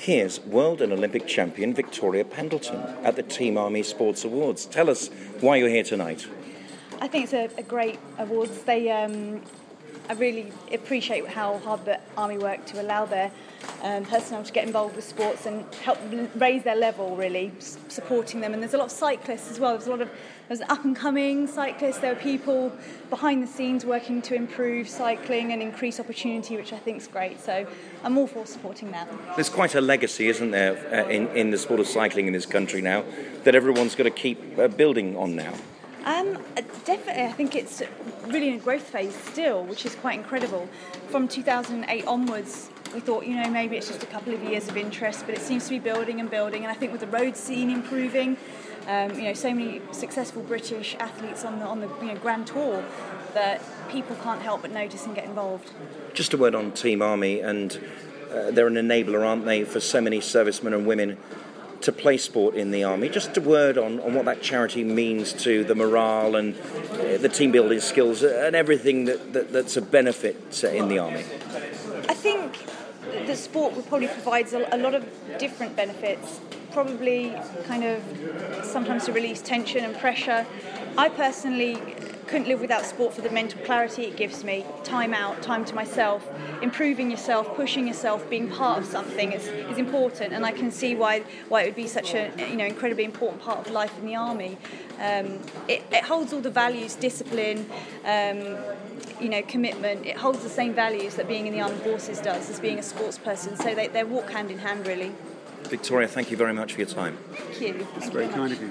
Here's World and Olympic champion Victoria Pendleton at the Team Army Sports Awards. Tell us why you're here tonight. I think it's a great awards. I really appreciate how hard the Army work to allow their personnel to get involved with sports and help raise their level, really, supporting them. And there's a lot of cyclists as well. There's up-and-coming cyclists. There are people behind the scenes working to improve cycling and increase opportunity, which I think is great. So I'm all for supporting that. There's quite a legacy, isn't there, in the sport of cycling in this country now, that everyone's got to keep building on now. Definitely, I think it's really in a growth phase still, which is quite incredible. From 2008 onwards, we thought, maybe it's just a couple of years of interest, but it seems to be building and building. And I think with the road scene improving, so many successful British athletes on the Grand Tour, that people can't help but notice and get involved. Just a word on Team Army, and they're an enabler, aren't they, for so many servicemen and women to play sport in the Army. Just a word on what that charity means to the morale and the team building skills and everything that's a benefit in the Army. I think the sport probably provides a lot of different benefits, probably kind of sometimes to release tension and pressure. I personally couldn't live without sport for the mental clarity it gives me. Time out, time to myself, improving yourself, pushing yourself, being part of something is important, and I can see why it would be such an incredibly important part of life in the Army. It holds all the values, discipline, commitment. It holds the same values that being in the Armed Forces does as being a sports person, so they walk hand in hand, really. Victoria, thank you very much for your time. Thank you. It's very kind of you.